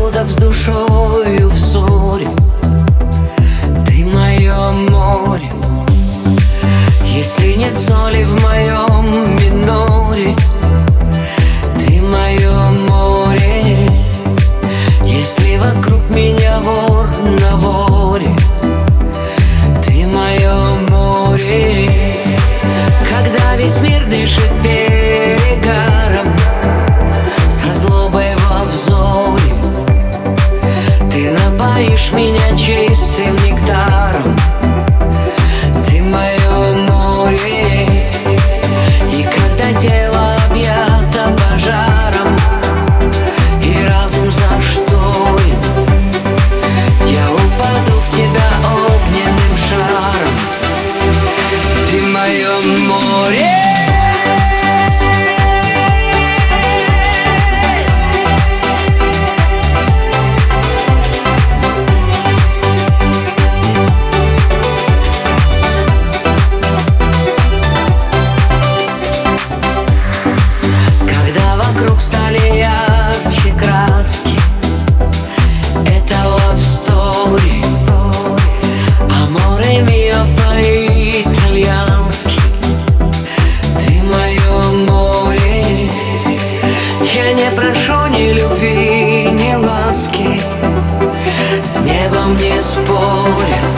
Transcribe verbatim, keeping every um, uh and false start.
рассудок с душою в ссоре. Ты мое море. Если нет соли в моем миноре, ты мое море. Если вокруг меня вор на воре, ты мое море. Когда весь мир дышит перегаром, со злобой во взоре, ты напоишь меня чистым нектаром. Ты мое море. И когда тело объято пожаром и разум зашторен, я упаду в тебя огненным шаром. Ты мое море. Вокруг стали ярче краски, это love story. Amore mio по-итальянски. Ты мое море. Я не прошу ни любви, ни ласки, с небом не споря.